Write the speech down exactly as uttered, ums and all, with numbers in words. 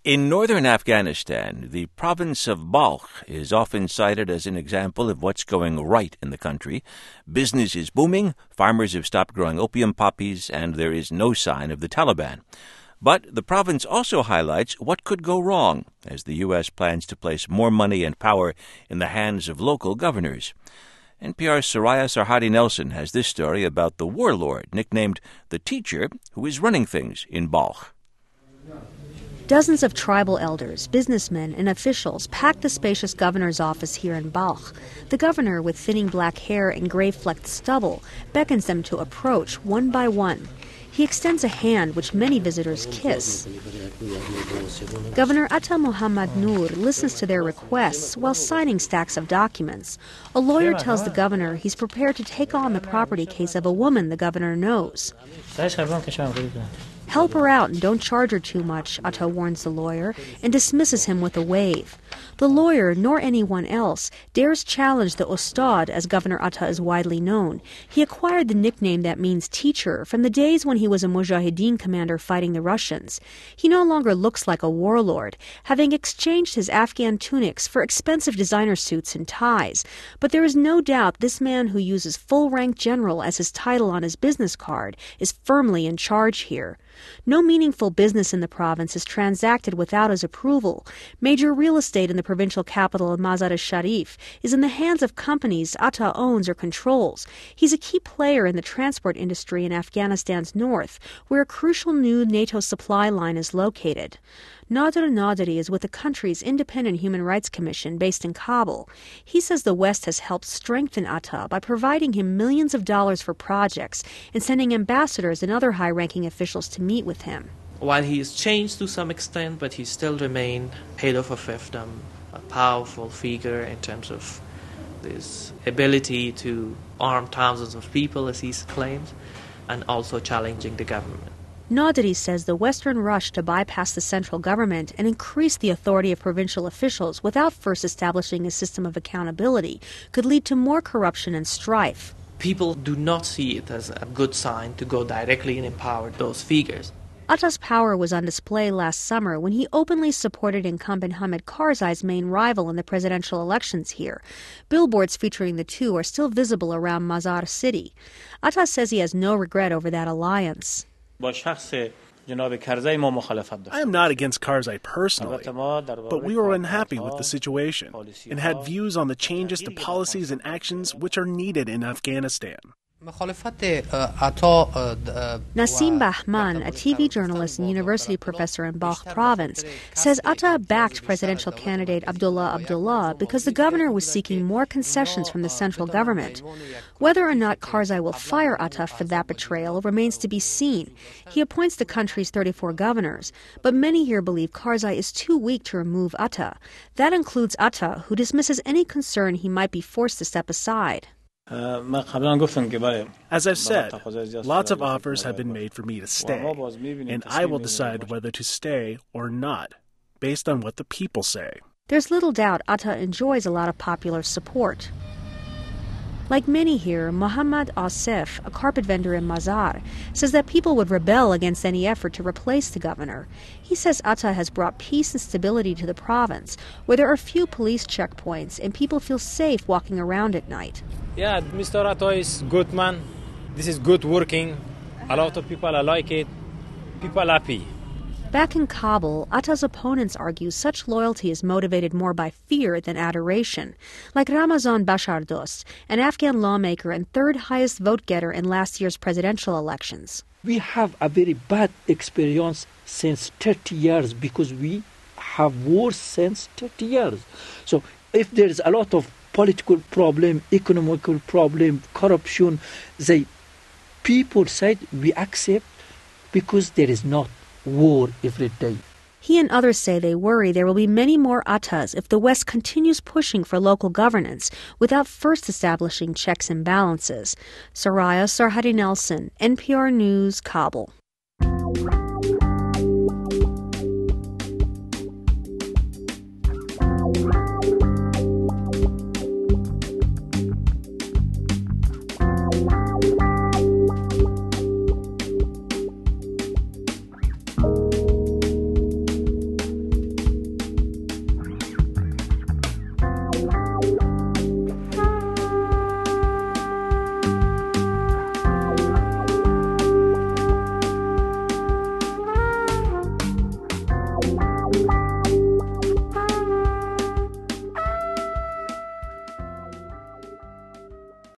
In northern Afghanistan, the province of Balkh is often cited as an example of what's going right in the country. Business is booming, farmers have stopped growing opium poppies, and there is no sign of the Taliban. But the province also highlights what could go wrong as the U S plans to place more money and power in the hands of local governors. N P R's Soraya Sarhadi Nelson has this story about the warlord, nicknamed the Teacher, who is running things in Balkh. Dozens of tribal elders, businessmen, and officials pack the spacious governor's office here in Balkh. The governor, with thinning black hair and gray-flecked stubble, beckons them to approach one by one. He extends a hand which many visitors kiss. Governor Atta Muhammad Nur listens to their requests while signing stacks of documents. A lawyer tells the governor he's prepared to take on the property case of a woman the governor knows. Help her out and don't charge her too much, Atta warns the lawyer, and dismisses him with a wave. The lawyer, nor anyone else, dares challenge the Ustad, as Governor Atta is widely known. He acquired the nickname that means teacher from the days when he was a Mujahideen commander fighting the Russians. He no longer looks like a warlord, having exchanged his Afghan tunics for expensive designer suits and ties. But there is no doubt this man who uses full-rank general as his title on his business card is firmly in charge here. No meaningful business in the province is transacted without his approval. Major real estate in the provincial capital of Mazar-e-Sharif is in the hands of companies Atta owns or controls. He's a key player in the transport industry in Afghanistan's north, where a crucial new NATO supply line is located. Nader Naderi is with the country's independent human rights commission based in Kabul. He says the West has helped strengthen Atta by providing him millions of dollars for projects and sending ambassadors and other high-ranking officials to meet with him. While he has changed to some extent, but he still remained head of a fiefdom, a powerful figure in terms of his ability to arm thousands of people, as he claims, and also challenging the government. Naderi says the Western rush to bypass the central government and increase the authority of provincial officials without first establishing a system of accountability could lead to more corruption and strife. People do not see it as a good sign to go directly and empower those figures. Atta's power was on display last summer when he openly supported incumbent Hamid Karzai's main rival in the presidential elections here. Billboards featuring the two are still visible around Mazar city. Atta says he has no regret over that alliance. I am not against Karzai personally, but we were unhappy with the situation and had views on the changes to policies and actions which are needed in Afghanistan. Nasim Bahman, a T V journalist and university professor in Balkh province, says Atta backed presidential candidate Abdullah Abdullah because the governor was seeking more concessions from the central government. Whether or not Karzai will fire Atta for that betrayal remains to be seen. He appoints the country's thirty-four governors, but many here believe Karzai is too weak to remove Atta. That includes Atta, who dismisses any concern he might be forced to step aside. As I've said, lots of offers have been made for me to stay, and I will decide whether to stay or not, based on what the people say. There's little doubt Atta enjoys a lot of popular support. Like many here, Muhammad Asif, a carpet vendor in Mazar, says that people would rebel against any effort to replace the governor. He says Atta has brought peace and stability to the province, where there are few police checkpoints and people feel safe walking around at night. Yeah, Mister Atta is good man. This is good working. A lot of people like it. People happy. Back in Kabul, Atta's opponents argue such loyalty is motivated more by fear than adoration, like Ramazan Bashardost, an Afghan lawmaker and third highest vote-getter in last year's presidential elections. We have a very bad experience since thirty years because we have wars since thirty years. So if there is a lot of political problem, economical problem, corruption, the people said we accept because there is not war every day. He and others say they worry there will be many more Attas if the West continues pushing for local governance without first establishing checks and balances. Soraya Sarhadi Nelson, N P R News, Kabul.